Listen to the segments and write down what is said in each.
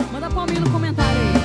Manda palminho no comentário aí.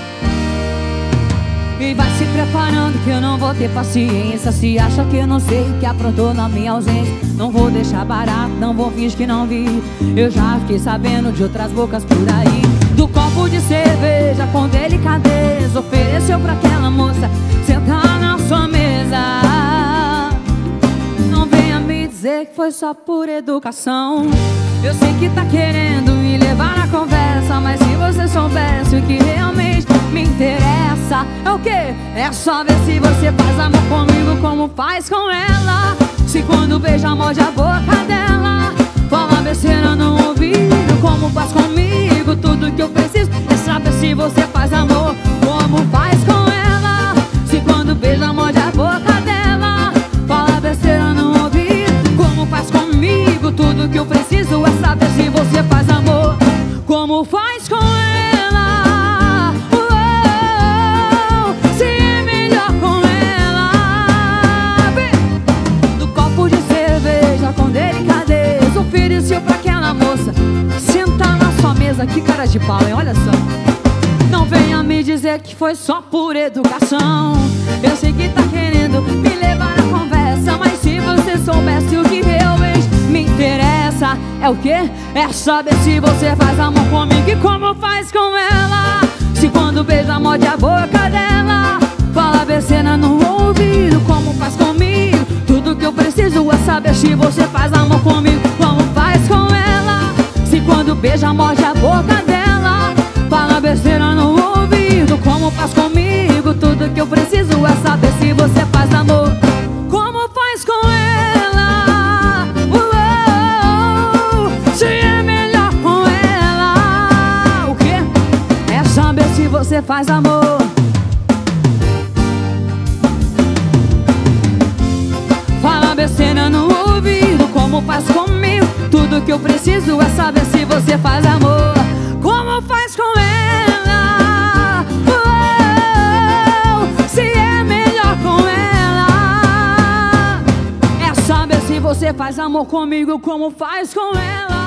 E vai se preparando que eu não vou ter paciência. Se acha que eu não sei o que aprontou na minha ausência, não vou deixar barato, não vou fingir que não vi. Eu já fiquei sabendo de outras bocas por aí. Do copo de cerveja com delicadeza ofereceu pra aquela moça sentar na sua mesa. Não venha me dizer que foi só por educação. Eu sei que tá querendo me levar na conversa, mas se você soubesse o que realmente me interessa, é o quê? É só ver se você faz amor comigo como faz com ela. Se quando beija morde a boca dela, fala besteira no ouvido como faz comigo. Tudo que eu preciso é saber se você faz amor como faz com ela. Se quando beija morde a boca dela, fala besteira no ouvido como faz comigo. Tudo que eu preciso é saber se você faz amor como faz com ela. Se é melhor com ela. Do copo de cerveja com delicadeza ofereceu pra aquela moça sentar na sua mesa. Que cara de pau, hein? Olha só. Não venha me dizer que foi só por educação. Eu sei que tá querendo me levar na conversa, mas se você soubesse o que realmente me interessa, é o quê? É saber se você faz amor comigo e como faz com ela. Se quando beija morde a boca dela, fala besteira no ouvido como faz comigo. Tudo que eu preciso é saber se você faz amor comigo como faz com ela. Se quando beija morde a boca dela, fala besteira no ouvido como faz comigo. Tudo que eu preciso é saber se você faz amor como faz com ela. Se é melhor com ela. O quê? É saber se você faz amor. Fala besteira no ouvido como faz comigo. Tudo que eu preciso é saber se você faz amor como faz com ela. Se é melhor com ela. É saber se você faz amor comigo como faz com ela.